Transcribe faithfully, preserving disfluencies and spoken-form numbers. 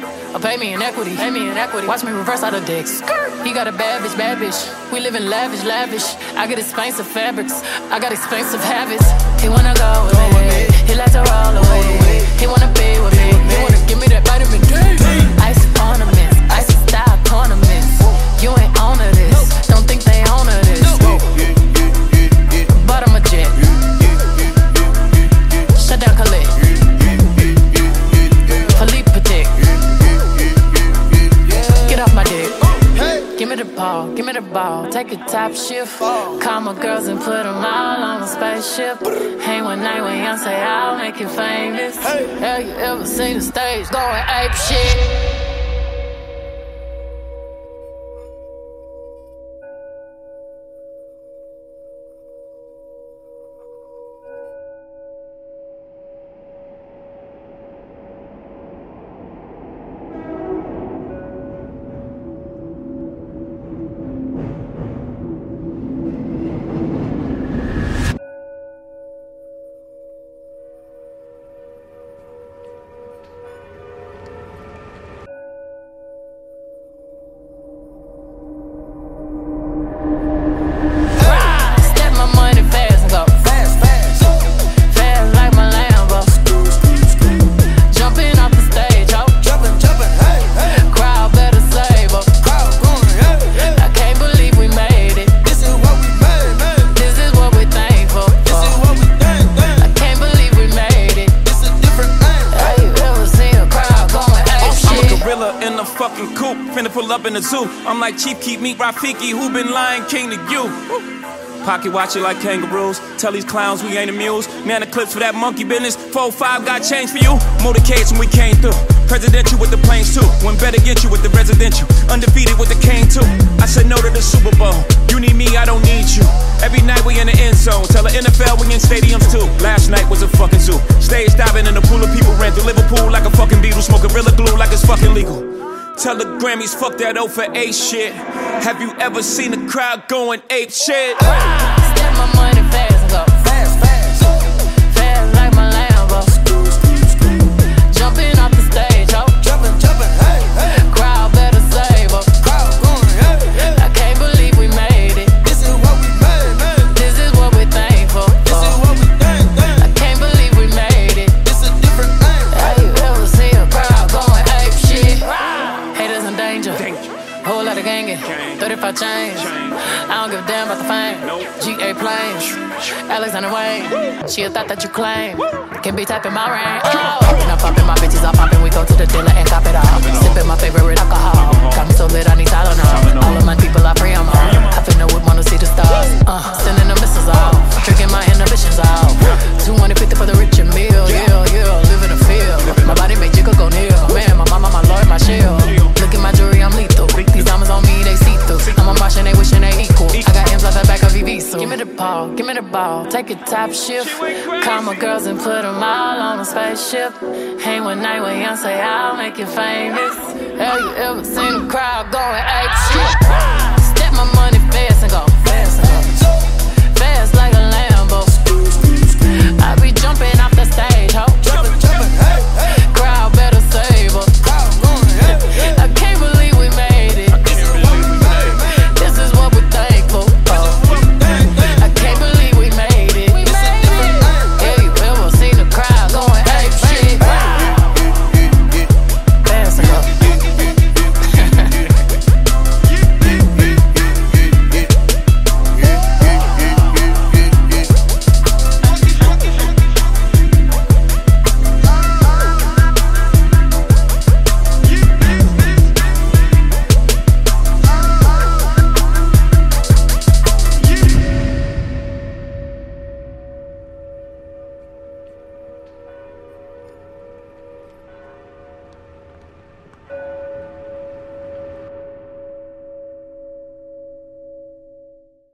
Or pay me in equity, pay me in equity. Watch me reverse out of dicks. He got a bad bitch, bad bitch. We live in lavish, lavish. I get expensive fabrics, I got expensive habits. He wanna go with me, he likes to roll away. He wanna be with me, he wanna give me that vitamin D. Ice ornaments, ice style ornaments. You ain't on to this, don't think they own to this. Bottom of jet, shut down Khalid, Philippe Patek. Get off my dick. Give me the ball, give me the ball. Take a top shift. Call my girls and put them all on a spaceship. Hang one night when young say I'll make you famous. Have you ever seen the stage going ape shit? Up in the zoo, I'm like Chief Keep Meet Rafiki, who been Lion King to you. Pocket watch it like kangaroos. Tell these clowns we ain't amused. Man, the clips for that monkey business. four five got change for you. Motorcades when we came through. Presidential with the planes too. When better get you with the residential. Undefeated with the cane too. I said no to the Super Bowl. You need me, I don't need you. Every night we in the end zone. Tell the N F L we in stadiums too. Last night was a fucking zoo. Stage diving in a pool of people. Ran through Liverpool like a fucking Beatle. Smoke Gorilla Glue like it's fucking legal. Tell the Grammys, fuck that O for A shit. Have you ever seen the crowd going ape shit? Step my money fast and go fast, fast, fast like my Lambo. Jumping off the stage, ho. Jumping, jumping, hey, hey. Crowd better save us. Crowd going, hey, hey. I can't believe we made it. This is what we made, man. This is what we thankful for. This is what we thank, thank. I can't believe we made it. This a different thing. Have you ever seen a crowd going ape shit? Haters in danger. Whole lot of gangin'. thirty-five chains. I don't give a damn about the fame. G A planes. Alexander Wayne. She a thought that you claim. Can be typing my rain. Oh. Poppin', I'm poppin', my bitches are poppin'. We go to the dealer and cop it all. Sippin' my favorite alcohol. Got me so lit, I need Tylenol. All of my people are free, I'm on. I finna whip, wanna see the stars. Uh, sending the missiles off. Drinking my inhibitions off. two hundred fifty for the rich and meal. Yeah, yeah, live in the field. My body make jiggle go near. Man, my mama, my lord, my shield. Look at my jewelry, I'm lethal. These diamonds on me, they see through. I'm a Martian, they wishing they equal. I got M's like the back of V V, so give me the ball, give me the ball. Take a top shift. Call my girls and put them all on a spaceship. Hang one night when young say I'll make you famous. Have you ever seen a crowd going ape